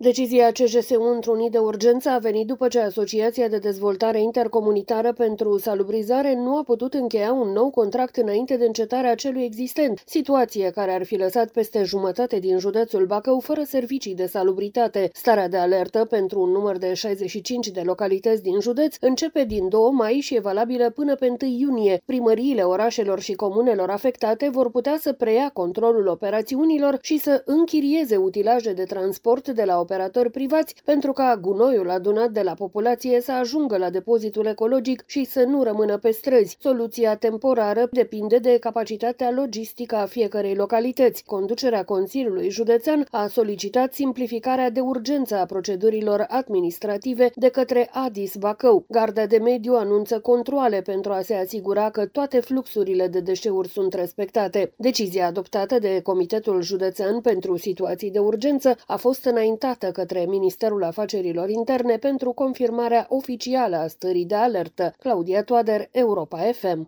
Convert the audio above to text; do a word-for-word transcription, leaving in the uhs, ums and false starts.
Decizia C J S U întrunit de urgență a venit după ce Asociația de Dezvoltare Intercomunitară pentru Salubrizare nu a putut încheia un nou contract înainte de încetarea celui existent, situație care ar fi lăsat peste jumătate din județul Bacău fără servicii de salubritate. Starea de alertă pentru un număr de șaizeci și cinci de localități din județ începe din doi mai și e valabilă până pe întâi iunie. Primăriile orașelor și comunelor afectate vor putea să preia controlul operațiunilor și să închirieze utilaje de transport de la operatori privați pentru ca gunoiul adunat de la populație să ajungă la depozitul ecologic și să nu rămână pe străzi. Soluția temporară depinde de capacitatea logistică a fiecărei localități. Conducerea Consiliului Județean a solicitat simplificarea de urgență a procedurilor administrative de către A D I S Bacău. Garda de Mediu anunță controale pentru a se asigura că toate fluxurile de deșeuri sunt respectate. Decizia adoptată de Comitetul Județean pentru Situații de Urgență a fost înaintată către Ministerul Afacerilor Interne pentru confirmarea oficială a stării de alertă. Claudia Toader, Europa F M.